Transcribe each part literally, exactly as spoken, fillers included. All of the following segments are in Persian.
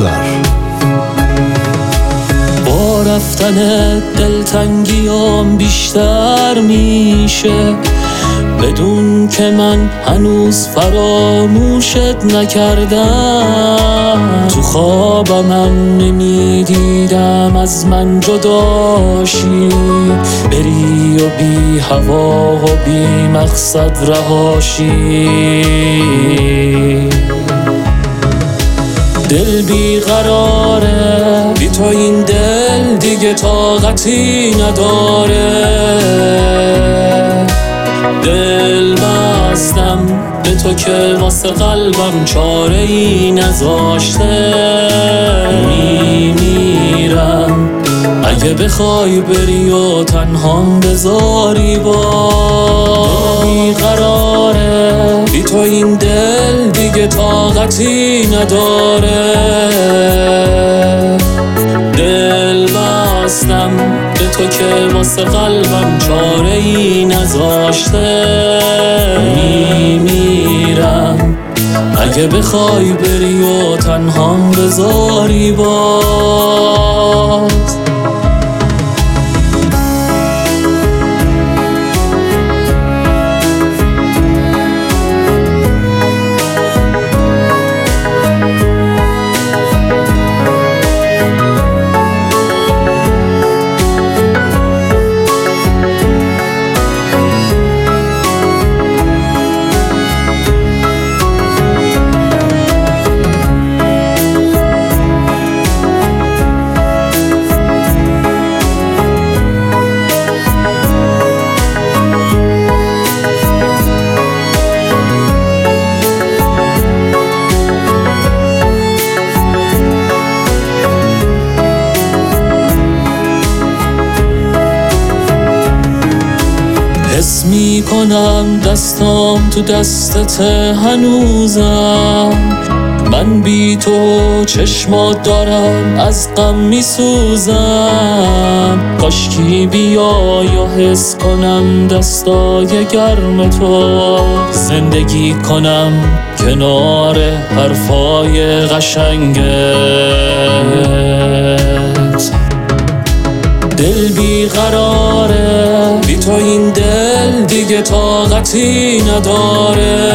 نظر. با رفتن دلتنگیام بیشتر میشه، بدون که من هنوز فراموشت نکردم. تو خوابمم نمیدیدم از من جداشی، بری و بی هوا و بی مقصد رهاشی. دل بی قراره، بی تو این دل دیگه طاقتی نداره. دل بستم به تو که واسه قلبم چاره ای نذاشته. میمیرم اگه بخوای بری و تنهام بذاری. با بی قراره، بی تو این دل دیگه طاقتی نداره. دل بستم به تو که واسه قلبم چاره ای نذاشته. میمیرم اگه بخوای بری و تنهام بذاری باز. حس می کنم دستام تو دستت هنوزم. من بی تو چشمات دارم از غم می سوزم. کاشکی بیای و حس کنم دستای گرم تو. زندگی کنم کنار حرفای قشنگت. دل بی قراره، بی تو این دل دیگه طاقتی نداره.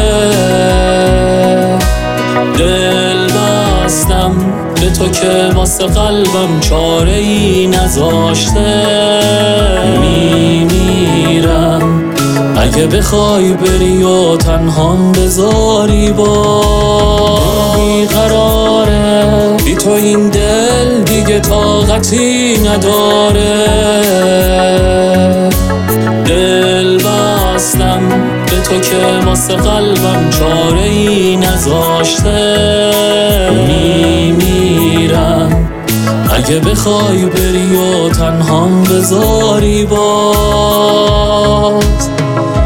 دل بستم به تو که واسه قلبم چاره ای نذاشته. میمیرم اگه بخوای بری و تنهام بذاری. با بی قراره، بی تو این دل دیگه طاقتی نداره. دل بستم به تو که واسه قلبم چاره ای نذاشته. میمیرم اگه بخوای بری و تنهام بذاری باز.